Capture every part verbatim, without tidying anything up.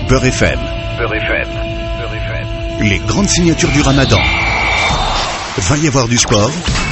Beurre F M. Beurre F M. Beurre F M. Les grandes signatures du Ramadan. Va y avoir du sport.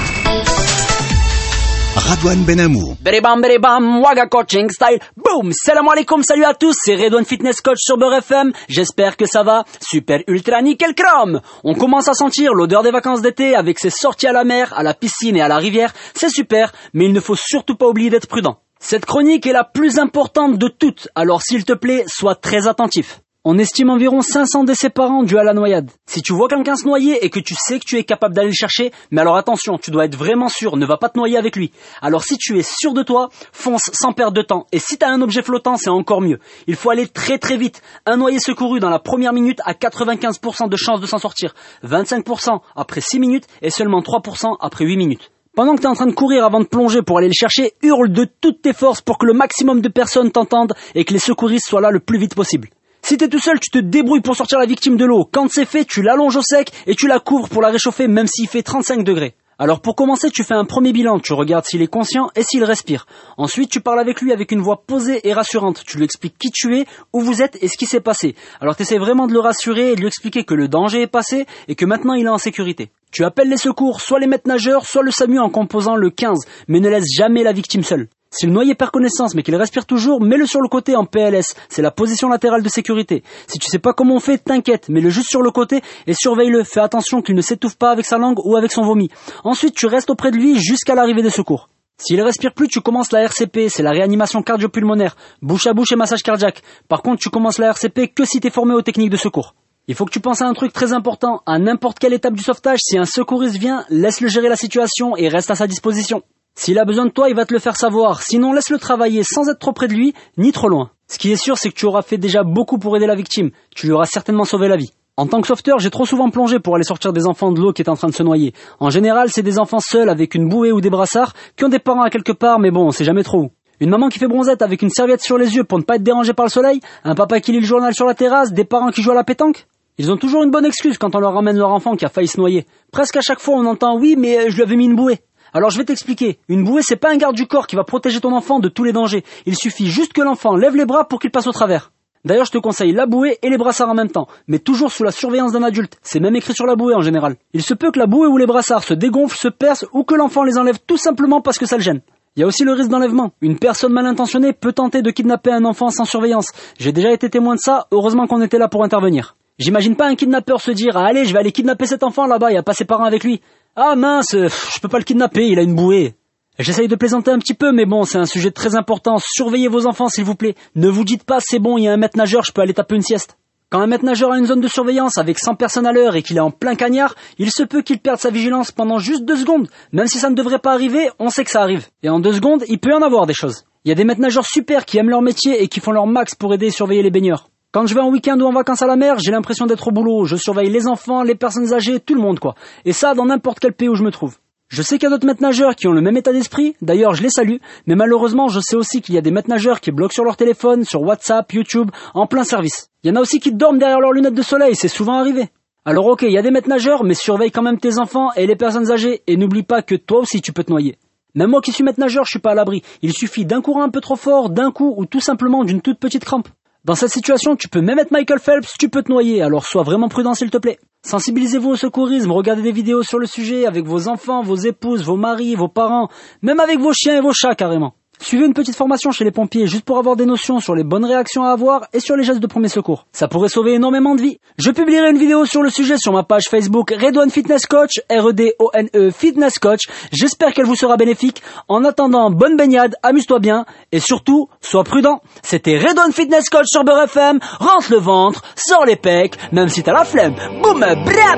Radouane Benamou. Beribam beribam, Waga Coaching Style, boum, salam alaikum, salut à tous, c'est Redouane Fitness Coach sur Beurre F M, j'espère que ça va, super ultra nickel chrome. On commence à sentir l'odeur des vacances d'été avec ses sorties à la mer, à la piscine et à la rivière, c'est super, mais il ne faut surtout pas oublier d'être prudent. Cette chronique est la plus importante de toutes, alors s'il te plaît, sois très attentif. On estime environ cinq cents décès par an dus à la noyade. Si tu vois quelqu'un se noyer et que tu sais que tu es capable d'aller le chercher, mais alors attention, tu dois être vraiment sûr, ne va pas te noyer avec lui. Alors si tu es sûr de toi, fonce sans perdre de temps. Et si tu as un objet flottant, c'est encore mieux. Il faut aller très très vite. Un noyé secouru dans la première minute a quatre-vingt-quinze pour cent de chances de s'en sortir, vingt-cinq pour cent après six minutes et seulement trois pour cent après huit minutes. Pendant que tu es en train de courir avant de plonger pour aller le chercher, hurle de toutes tes forces pour que le maximum de personnes t'entendent et que les secouristes soient là le plus vite possible. Si t'es tout seul, tu te débrouilles pour sortir la victime de l'eau. Quand c'est fait, tu l'allonges au sec et tu la couvres pour la réchauffer même s'il fait trente-cinq degrés. Alors pour commencer, tu fais un premier bilan, tu regardes s'il est conscient et s'il respire. Ensuite, tu parles avec lui avec une voix posée et rassurante. Tu lui expliques qui tu es, où vous êtes et ce qui s'est passé. Alors t'essaies vraiment de le rassurer et de lui expliquer que le danger est passé et que maintenant il est en sécurité. Tu appelles les secours, soit les maîtres nageurs, soit le SAMU en composant le quinze, mais ne laisse jamais la victime seule. Si le noyé perd connaissance mais qu'il respire toujours, mets-le sur le côté en P L S, c'est la position latérale de sécurité. Si tu sais pas comment on fait, t'inquiète, mets-le juste sur le côté et surveille-le, fais attention qu'il ne s'étouffe pas avec sa langue ou avec son vomi. Ensuite, tu restes auprès de lui jusqu'à l'arrivée des secours. S'il respire plus, tu commences la R C P, c'est la réanimation cardio-pulmonaire, bouche à bouche et massage cardiaque. Par contre, tu commences la R C P que si t'es formé aux techniques de secours. Il faut que tu penses à un truc très important, à n'importe quelle étape du sauvetage, si un secouriste vient, laisse-le gérer la situation et reste à sa disposition. S'il a besoin de toi, il va te le faire savoir. Sinon, laisse-le travailler sans être trop près de lui, ni trop loin. Ce qui est sûr, c'est que tu auras fait déjà beaucoup pour aider la victime. Tu lui auras certainement sauvé la vie. En tant que sauveteur, j'ai trop souvent plongé pour aller sortir des enfants de l'eau qui étaient en train de se noyer. En général, c'est des enfants seuls avec une bouée ou des brassards qui ont des parents à quelque part, mais bon, on sait jamais trop où. Une maman qui fait bronzette avec une serviette sur les yeux pour ne pas être dérangée par le soleil, un papa qui lit le journal sur la terrasse, des parents qui jouent à la pétanque. Ils ont toujours une bonne excuse quand on leur ramène leur enfant qui a failli se noyer. Presque à chaque fois, on entend « oui, mais je lui avais mis une bouée ». Alors je vais t'expliquer, une bouée c'est pas un garde du corps qui va protéger ton enfant de tous les dangers, il suffit juste que l'enfant lève les bras pour qu'il passe au travers. D'ailleurs je te conseille la bouée et les brassards en même temps, mais toujours sous la surveillance d'un adulte, c'est même écrit sur la bouée en général. Il se peut que la bouée ou les brassards se dégonflent, se percent ou que l'enfant les enlève tout simplement parce que ça le gêne. Il y a aussi le risque d'enlèvement, une personne mal intentionnée peut tenter de kidnapper un enfant sans surveillance, j'ai déjà été témoin de ça, heureusement qu'on était là pour intervenir. J'imagine pas un kidnappeur se dire ah, « allez je vais aller kidnapper cet enfant là-bas, il y a pas ses parents avec lui. Ah mince, je peux pas le kidnapper, il a une bouée. » J'essaye de plaisanter un petit peu, mais bon, c'est un sujet très important. Surveillez vos enfants, s'il vous plaît. Ne vous dites pas, c'est bon, il y a un maître nageur, je peux aller taper une sieste. Quand un maître nageur a une zone de surveillance avec cent personnes à l'heure et qu'il est en plein cagnard, il se peut qu'il perde sa vigilance pendant juste deux secondes. Même si ça ne devrait pas arriver, on sait que ça arrive. Et en deux secondes, il peut y en avoir des choses. Il y a des maîtres nageurs super qui aiment leur métier et qui font leur max pour aider et surveiller les baigneurs. Quand je vais en week-end ou en vacances à la mer, j'ai l'impression d'être au boulot. Je surveille les enfants, les personnes âgées, tout le monde quoi. Et ça, dans n'importe quel pays où je me trouve. Je sais qu'il y a d'autres maîtres nageurs qui ont le même état d'esprit, d'ailleurs je les salue, mais malheureusement je sais aussi qu'il y a des maîtres nageurs qui bloquent sur leur téléphone, sur WhatsApp, YouTube, en plein service. Il y en a aussi qui dorment derrière leurs lunettes de soleil, c'est souvent arrivé. Alors ok, il y a des maîtres nageurs, mais surveille quand même tes enfants et les personnes âgées, et n'oublie pas que toi aussi tu peux te noyer. Même moi qui suis maître nageur, je suis pas à l'abri. Il suffit d'un courant un peu trop fort, d'un coup, ou tout simplement d'une toute petite crampe. Dans cette situation, tu peux même être Michael Phelps, tu peux te noyer, alors sois vraiment prudent s'il te plaît. Sensibilisez-vous au secourisme, regardez des vidéos sur le sujet avec vos enfants, vos épouses, vos maris, vos parents, même avec vos chiens et vos chats carrément. Suivez une petite formation chez les pompiers juste pour avoir des notions sur les bonnes réactions à avoir et sur les gestes de premier secours. Ça pourrait sauver énormément de vies. Je publierai une vidéo sur le sujet sur ma page Facebook Redouane Fitness Coach, R E D O N E Fitness Coach. J'espère qu'elle vous sera bénéfique. En attendant, bonne baignade, amuse-toi bien et surtout, sois prudent. C'était Redouane Fitness Coach sur Beurre F M. Rentre le ventre, sors les pecs, même si t'as la flemme. Boum, brap.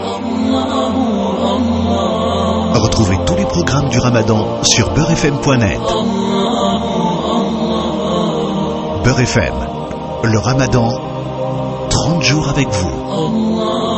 Retrouvez tous les programmes du Ramadan sur beurre f m point net. Beurre F M, le Ramadan, trente jours avec vous.